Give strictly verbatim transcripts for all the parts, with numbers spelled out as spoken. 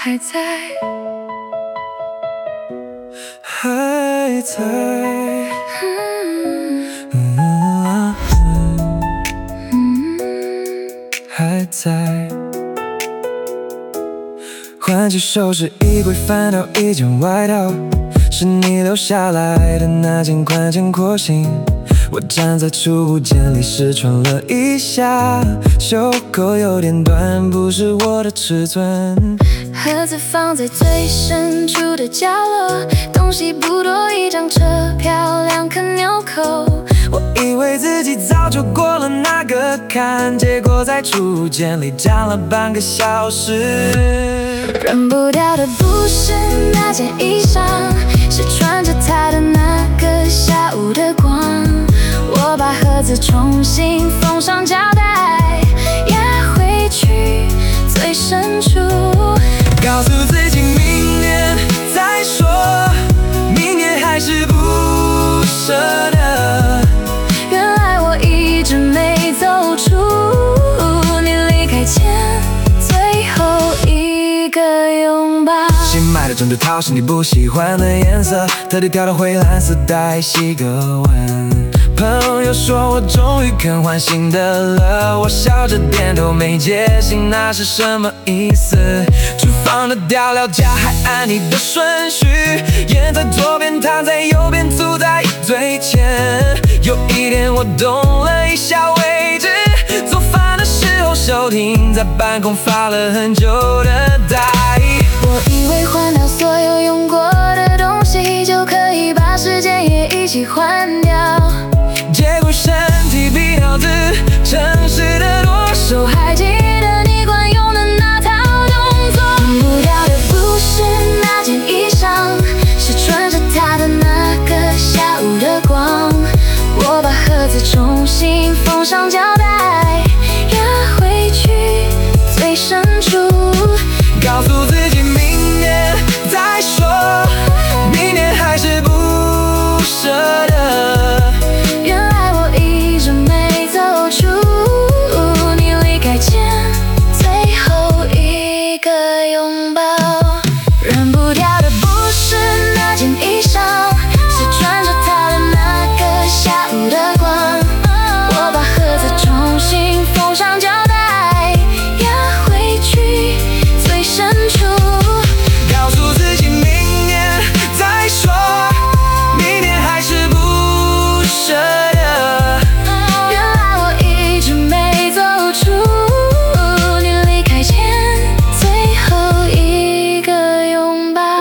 还在， 还在， 嗯嗯嗯还在。换起收拾衣柜，翻到一件外套，是你留下来的那件宽肩廓型。我站在储物间里试穿了一下，袖口有点短，不是我的尺寸。 盒子放在最深处的角落，东西不多，一张车票，两颗纽扣。 我以为自己早就过了那个坎，结果在储物间里站了半个小时。 扔不掉的不是那件衣裳，是穿着它的那个下午的光。我把盒子重新封上胶带，压回去最深处， 告诉自己明年再说，明年还是不舍得。 原来我一直没走出你离开前最后一个拥抱。 新买的针对套是你不喜欢的颜色，特地调到灰蓝色带细格纹。朋友说我终于肯换新的了，我笑着点头没解析那是什么意思。厨房的调料架还按你的顺序，烟在左边，糖在右边，醋在最前。有一点我懂了一小位置，做饭的时候手停在半空发了很久的呆。 我以为换掉所有用过的东西，就可以把时间也一起换掉， 结果身体比脑子诚实的多。 手还记得你惯用的那套动作。扔不掉的不是那件衣裳，是穿着它的那个下午的光。我把盒子重新封上胶带，压回去最深处， 告诉自己明年再说，明年还是不舍得。 原来我一直没走出你离开前最后一个拥抱。扔不掉的不是那件衣裳，是穿着它的那个下午的光。我把盒子重新封上胶带，压回去最深处， 告诉自己明年再说，明年还是不舍得。 原来我一直没走出你离开前最后一个拥抱。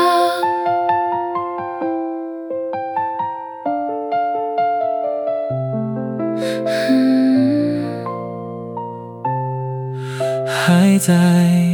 还在。